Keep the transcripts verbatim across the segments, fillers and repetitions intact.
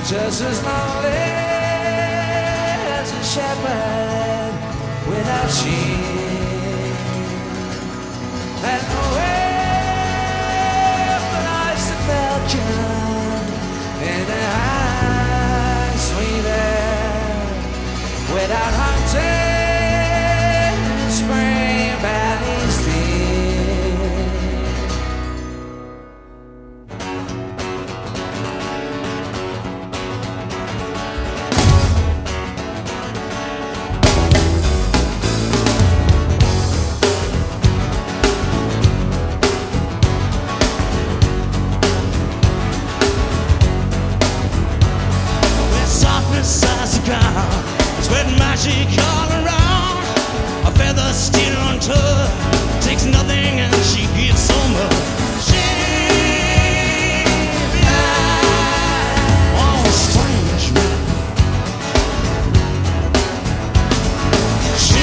just as lonely as a shepherd without sheep. And where lies the Belgian in the high sweet air without hunting spring valleys deep. Spread magic all around. A feather still on her takes nothing and she gives so much. She flies on a strange wind. She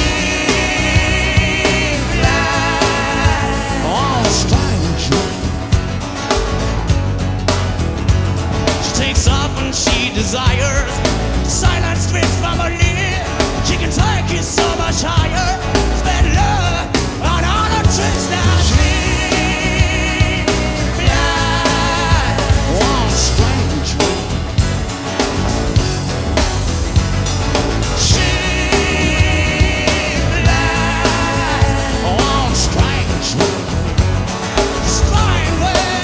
flies on a strange wind. She takes off when she desires. Silence spits from her lips. She can take it so much higher. Spend love on all her tricks now. She flies on a strange wind. She flies on a strange wind. Strange wind.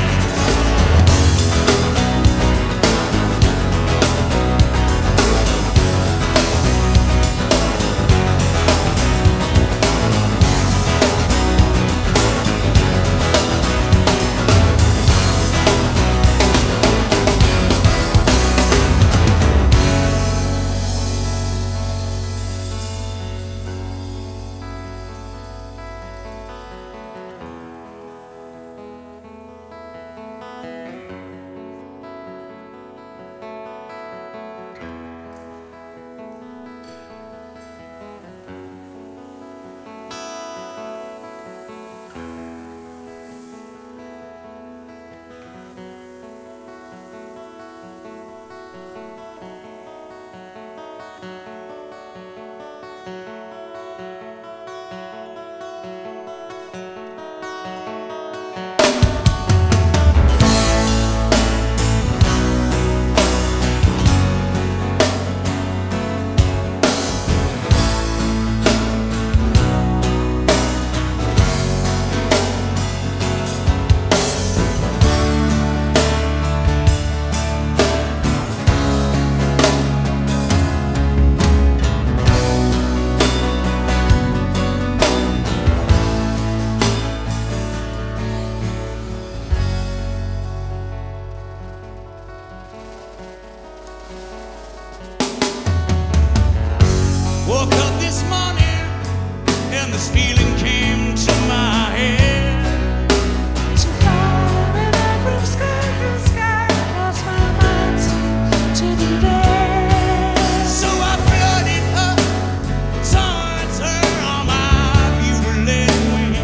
Woke up this morning and this feeling came to my head. To far in every sky, blue sky, across my mind to the bed. So I flooded up towards her on my beautiful wing.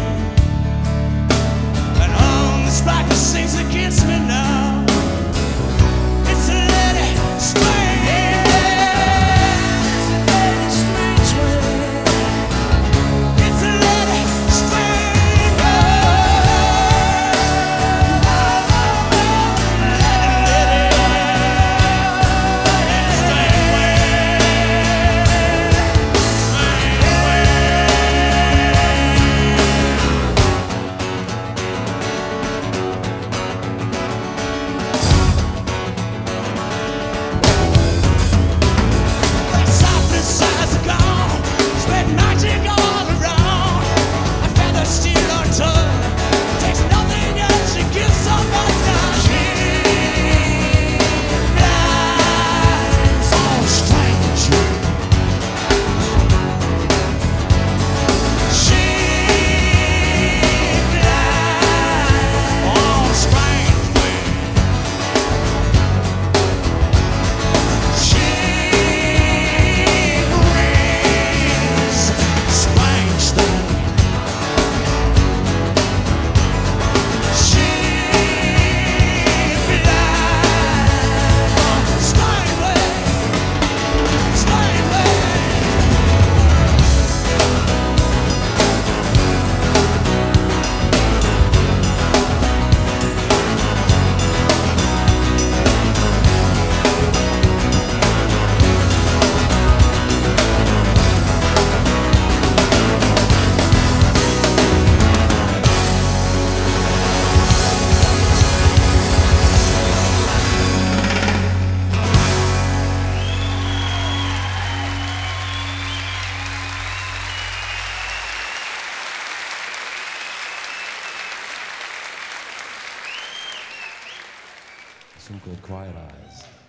And on the spark that sings against me now. It's a lady strange. It's a lady Some called Quiet Eyes.